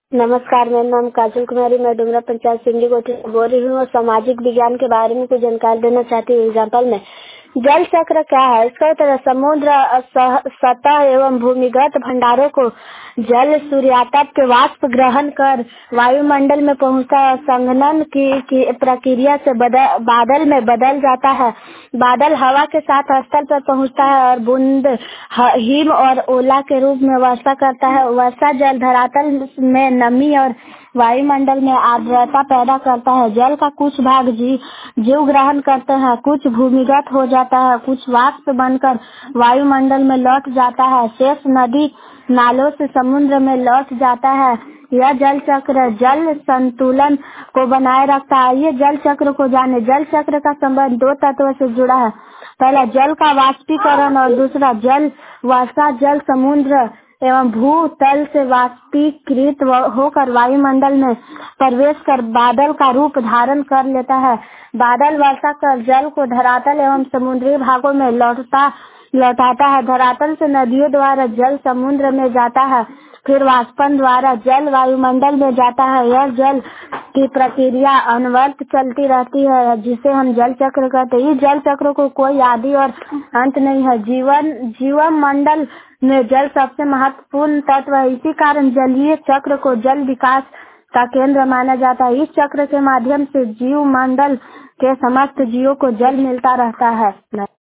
नमस्कार, मेरा नाम काजल कुमारी, मैं डुमरा पंचायत सिंधी कोठी से बोल रही हूँ और सामाजिक विज्ञान के बारे में कुछ जानकारी देना चाहती हूँ। एग्जाम्पल में जल चक्र क्या है? इसका उत्तर है समुद्र सतह एवं भूमिगत भंडारों को जल सूर्यातप के वाष्प ग्रहण कर वायुमंडल में पहुँचता है। संघनन की प्रक्रिया से बादल में बदल जाता है। बादल हवा के साथ स्थल पर पहुँचता है और बूंद हिम और ओला के रूप में वर्षा करता है। वर्षा जल धरातल में नमी और वायुमंडल में आर्द्रता पैदा करता है। जल का कुछ भाग जीव ग्रहण करते हैं, कुछ भूमिगत हो जाता है, कुछ वाष्प बनकर वायुमंडल में लौट जाता है, शेष नदी नालों से समुद्र में लौट जाता है। यह जल चक्र जल संतुलन को बनाए रखता है। ये जल चक्र को जाने। जल चक्र का संबंध दो तत्वों से जुड़ा है। पहला जल का वाष्पीकरण और दूसरा जल वर्षा जल समुद्र एवं भूतल से वाष्पीकृत होकर वायुमंडल में प्रवेश कर बादल का रूप धारण कर लेता है। बादल वर्षा कर जल को धरातल एवं समुद्री भागों में लौटाता है। धरातल से नदियों द्वारा जल समुद्र में जाता है, फिर वाष्पन द्वारा जल वायुमंडल में जाता है। यह जल की प्रक्रिया अनवरत चलती रहती है, जिसे हम जल चक्र कहते हैं। इस जल चक्र को कोई आदि और अंत नहीं है। जीवन मंडल में जल सबसे महत्वपूर्ण तत्व है। इसी कारण जलीय चक्र को जल विकास का केंद्र माना जाता है। इस चक्र के माध्यम से जीव मंडल के समस्त जीवों को जल मिलता रहता है।